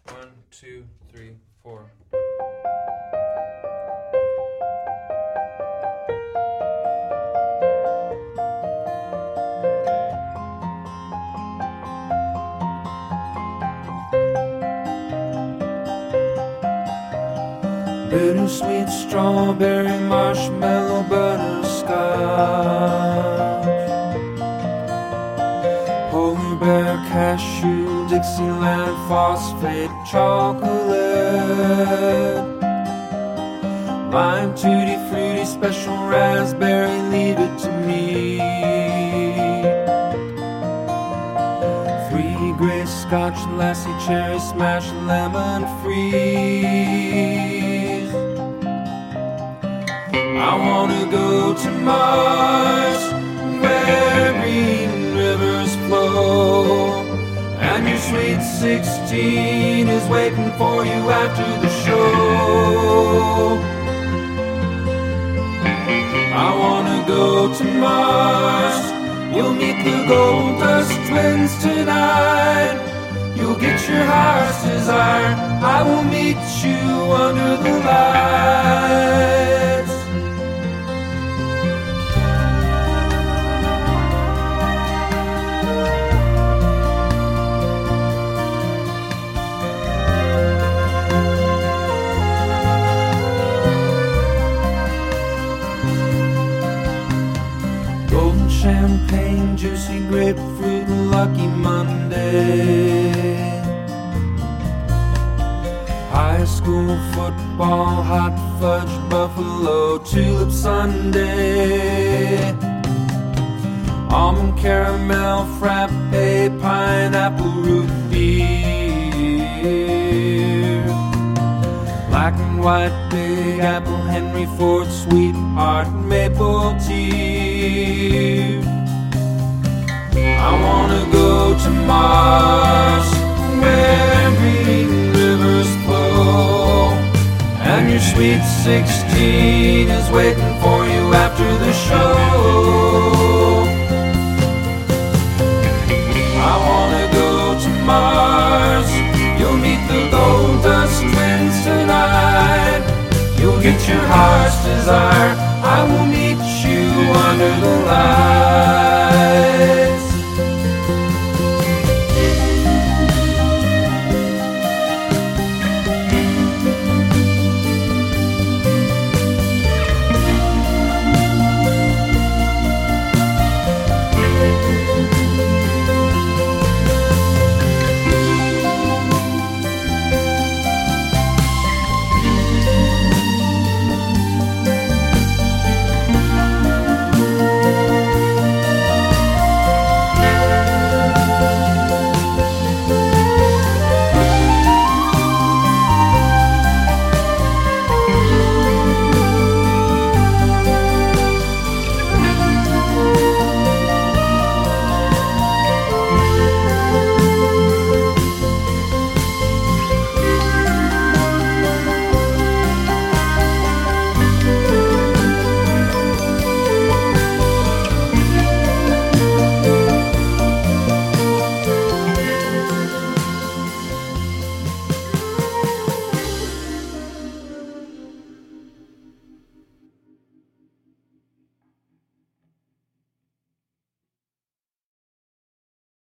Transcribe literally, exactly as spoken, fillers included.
One, two, three, four. Bittersweet strawberry marshmallow butterscotch, polar bear cashew Dixieland phosphate chocolate, lime tutti frutti special raspberry, leave it to me. Three gray scotch lassie cherry smash lemon freeze. I wanna go to Mars, where green rivers flow, and your sweet sixteen is waiting for you after the show. I wanna go to Mars, you'll meet the Gold Dust Twins tonight. You'll get your heart's desire, I will meet you under the lights. Champagne, juicy grapefruit, lucky Monday. High school football, hot fudge, buffalo, tulip sundae. Almond caramel, frappe, pineapple root beer. Black and white, big apple, Henry Ford, sweetheart, maple tea. I wanna go to Mars, where green rivers flow, and your sweet sixteen is waiting for you after the show. I wanna go to Mars, you'll meet the Gold Dust Twins tonight. You'll get your heart's desire, I will meet you under the light.